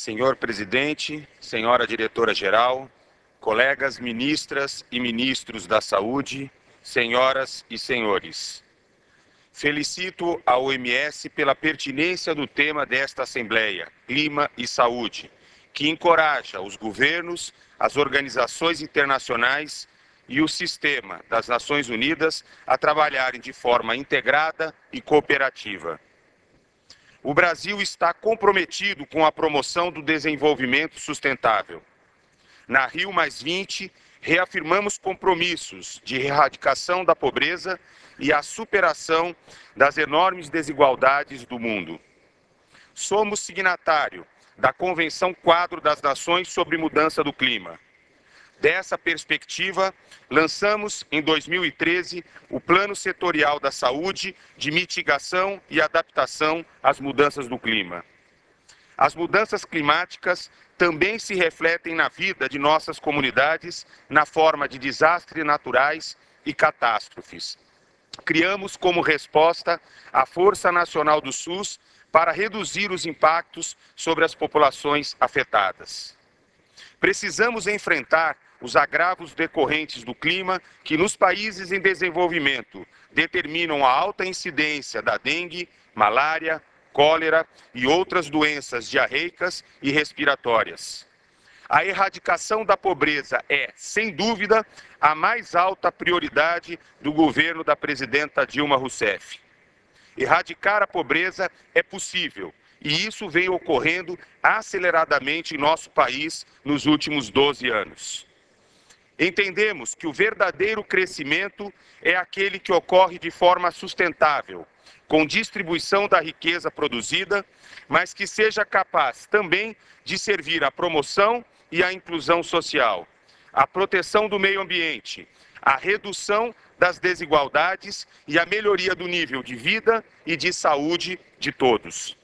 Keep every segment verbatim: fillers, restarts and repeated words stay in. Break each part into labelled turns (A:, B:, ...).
A: Senhor presidente, senhora diretora-geral, colegas ministras e ministros da Saúde, senhoras e senhores. Felicito a O M S pela pertinência do tema desta Assembleia, Clima e Saúde, que encoraja os governos, as organizações internacionais e o sistema das Nações Unidas a trabalharem de forma integrada e cooperativa. O Brasil está comprometido com a promoção do desenvolvimento sustentável. Na Rio mais vinte, reafirmamos compromissos de erradicação da pobreza e a superação das enormes desigualdades do mundo. Somos signatário da Convenção Quadro das Nações sobre Mudança do Clima. Dessa perspectiva, lançamos em dois mil e treze o Plano Setorial da Saúde de Mitigação e Adaptação às Mudanças do Clima. As mudanças climáticas também se refletem na vida de nossas comunidades na forma de desastres naturais e catástrofes. Criamos como resposta a Força Nacional do SUS para reduzir os impactos sobre as populações afetadas. Precisamos enfrentar os agravos decorrentes do clima que nos países em desenvolvimento determinam a alta incidência da dengue, malária, cólera e outras doenças diarreicas e respiratórias. A erradicação da pobreza é, sem dúvida, a mais alta prioridade do governo da presidenta Dilma Rousseff. Erradicar a pobreza é possível, e isso vem ocorrendo aceleradamente em nosso país nos últimos doze anos. Entendemos que o verdadeiro crescimento é aquele que ocorre de forma sustentável, com distribuição da riqueza produzida, mas que seja capaz também de servir à promoção e à inclusão social, à proteção do meio ambiente, à redução das desigualdades e à melhoria do nível de vida e de saúde de todos.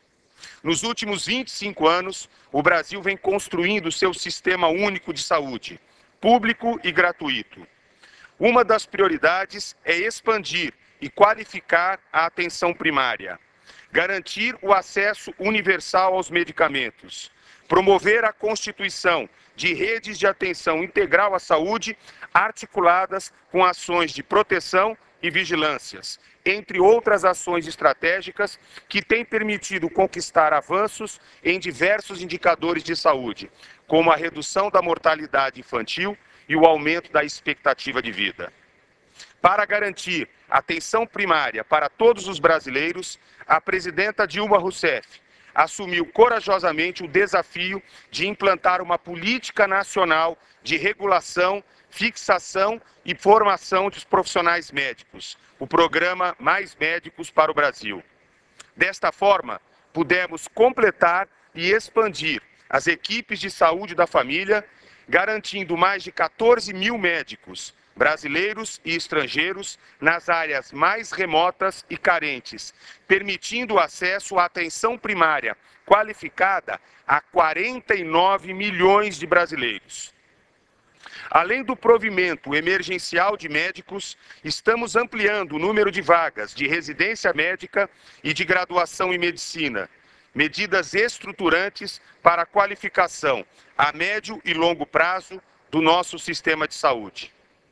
A: Nos últimos vinte e cinco anos, o Brasil vem construindo seu sistema único de saúde, público e gratuito. Uma das prioridades é expandir e qualificar a atenção primária, garantir o acesso universal aos medicamentos, promover a constituição de redes de atenção integral à saúde articuladas com ações de proteção e vigilâncias, entre outras ações estratégicas que têm permitido conquistar avanços em diversos indicadores de saúde, como a redução da mortalidade infantil e o aumento da expectativa de vida. Para garantir atenção primária para todos os brasileiros, a presidenta Dilma Rousseff assumiu corajosamente o desafio de implantar uma política nacional de regulação, fixação e formação dos profissionais médicos, o programa Mais Médicos para o Brasil. Desta forma, pudemos completar e expandir as equipes de saúde da família, garantindo mais de quatorze mil médicos, brasileiros e estrangeiros, nas áreas mais remotas e carentes, permitindo o acesso à atenção primária qualificada a quarenta e nove milhões de brasileiros. Além do provimento emergencial de médicos, estamos ampliando o número de vagas de residência médica e de graduação em medicina, medidas estruturantes para a qualificação a médio e longo prazo do nosso sistema de saúde.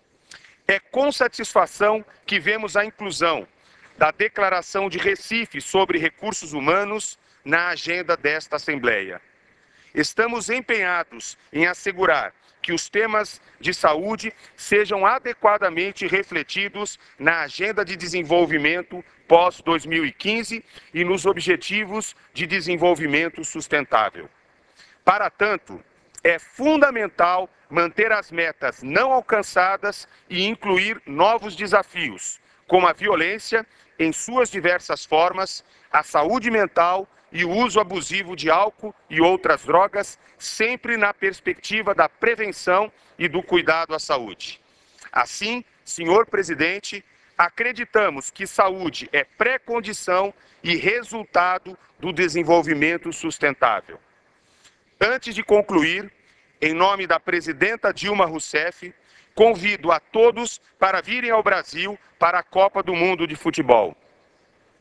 A: É com satisfação que vemos a inclusão da Declaração de Recife sobre Recursos Humanos na agenda desta Assembleia. Estamos empenhados em assegurar que os temas de saúde sejam adequadamente refletidos na Agenda de Desenvolvimento pós dois mil e quinze e nos Objetivos de Desenvolvimento Sustentável. Para tanto, é fundamental manter as metas não alcançadas e incluir novos desafios, como a violência em suas diversas formas, a saúde mental e o uso abusivo de álcool e outras drogas, sempre na perspectiva da prevenção e do cuidado à saúde. Assim, senhor presidente, acreditamos que saúde é pré-condição e resultado do desenvolvimento sustentável. Antes de concluir, em nome da presidenta Dilma Rousseff, convido a todos para virem ao Brasil para a Copa do Mundo de Futebol.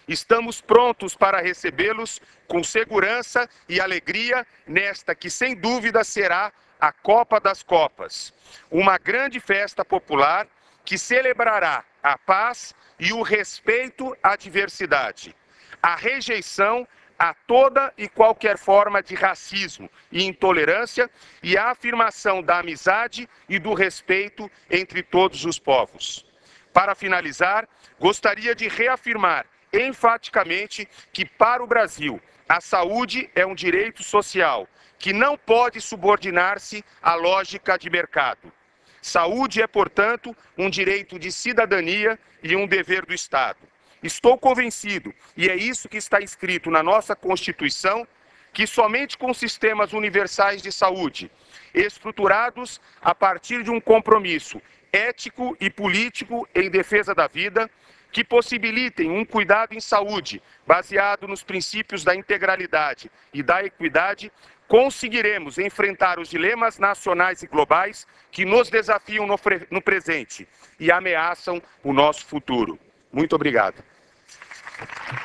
A: Estamos prontos para recebê-los com segurança e alegria nesta que, sem dúvida, será a Copa das Copas. Uma grande festa popular que celebrará a paz e o respeito à diversidade, a rejeição a toda e qualquer forma de racismo e intolerância e a afirmação da amizade e do respeito entre todos os povos. Para finalizar, gostaria de reafirmar enfaticamente que, para o Brasil, a saúde é um direito social que não pode subordinar-se à lógica de mercado. Saúde é, portanto, um direito de cidadania e um dever do Estado. Estou convencido, e é isso que está escrito na nossa Constituição, que somente com sistemas universais de saúde, estruturados a partir de um compromisso ético e político em defesa da vida, que possibilitem um cuidado em saúde baseado nos princípios da integralidade e da equidade, conseguiremos enfrentar os dilemas nacionais e globais que nos desafiam no, no presente e ameaçam o nosso futuro. Muito obrigado.